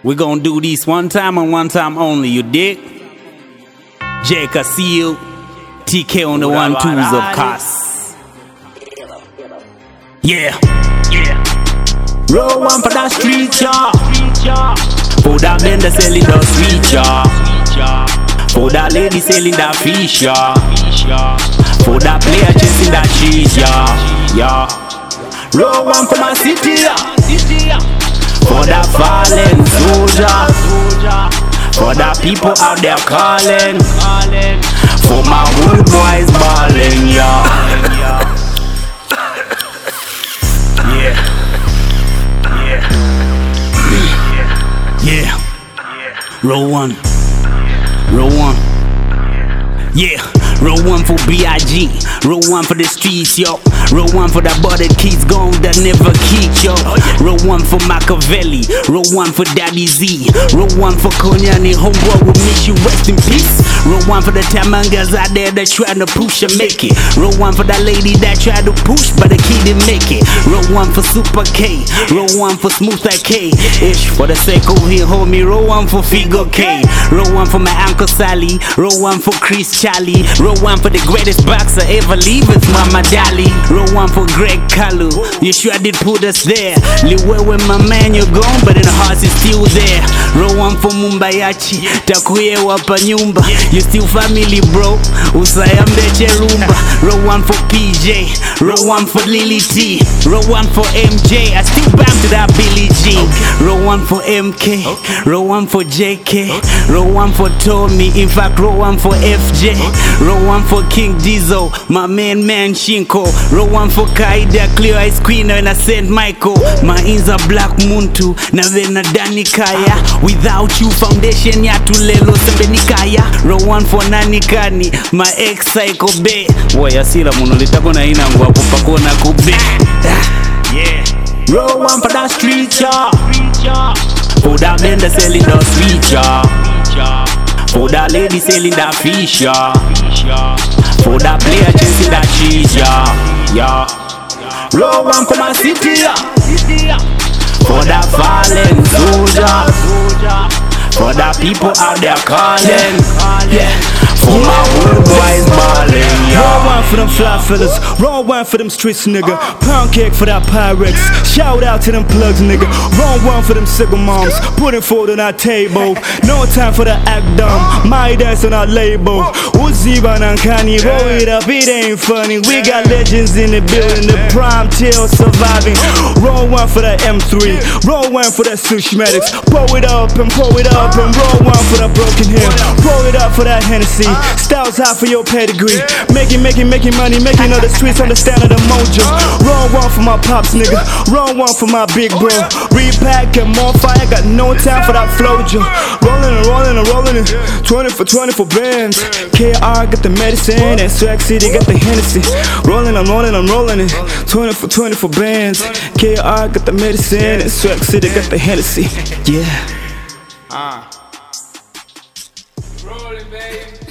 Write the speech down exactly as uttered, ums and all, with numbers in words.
We gon' do this one time and one time only, you dig? Jake, I see you. T K on the one twos of course. Yeah, yeah. Roll one for that street, y'all. For that vendor selling the sweet, y'all. For that lady selling that fish, y'all. For that player chasing that cheese, y'all. Yeah. Roll one for my city, y'all. For that fallen soldier, for that people out there calling, for my hood boys balling, yeah. Yeah, yeah, roll one, roll one, yeah. Roll one for B I G, roll one for the streets, yo. Roll one for the butted kids gone that never kick, yo. Roll one for Machiavelli, roll one for Daddy Z, roll one for Konyani, homeboy will miss you, rest in peace. Roll one for the Tamangas out there that trying to push and make it. Roll one for that lady that tried to push but the kid didn't make it. Roll one for Super K, roll one for Smooth like K. Ish for the sake of here, homie, roll one for Figo K. Roll one for my Uncle Sally, roll one for Chris Charlie. Roll one for the greatest boxer ever leave with Mama Dali. Roll one for Greg Kalu, you sure did put us there. Liwe when my man you're gone, but in the heart is still there. Roll one for Mumbayachi, Takuye wapa nyumba. You still family bro, usayambe cherumba. Roll one for P J, roll one for Lily T, roll one for M J, I still bound to that Billie Jean. Roll one for M K, roll one for J K, roll one for Tommy, in fact roll one for F J. Roll one for King Dizzo, my man man Shinko. Roll one for Kaida, Clear Ice Queen and I Saint Michael. My inza Black Muntu, na vena Dani Kaya. Without you foundation ya tulelo sembe nikaya. Roll one for Nani Kani, my ex Psycho Bay. Woya sila monolita kona ina ngwa kupako na kube. Yeah. Roll one for that street, y'all. For that vendor selling the sweet, y'all. For that lady selling that fish, y'all. For that player chasing that cheese, y'all. Yeah. Roll one for my city, y'all. For that fallen soldier, for that people out there calling, yeah. For my hood boys balling, yeah. Roll one for them fly fellas, roll one for them streets, nigga. Pound cake for that Pyrex, shout out to them plugs, nigga. Roll one for them single moms, putting food on our table. No time for the act dumb, my dance on our label. Uzi and Kanye, roll it up, it ain't funny. We got legends in the building, the prime till surviving. Roll one for the M three, roll one for that Sushmatics. Pull it up and pull it up and roll one for the broken hip. Roll it up for that Hennessy. Styles high for your pedigree. Making, making, making money, making all the streets understand the mojo. Roll one for my pops, nigga. Roll one for my big bro. Repack and more fire, got no time for that flojo. Rolling and rolling and rolling it. twenty for twenty for bands. K R got the medicine and Swag City got the Hennessy. Rolling, I'm rolling, I'm rolling it. twenty for twenty for bands. K R got the medicine and Swag City got the Hennessy. Yeah. Ah. Rolling, baby.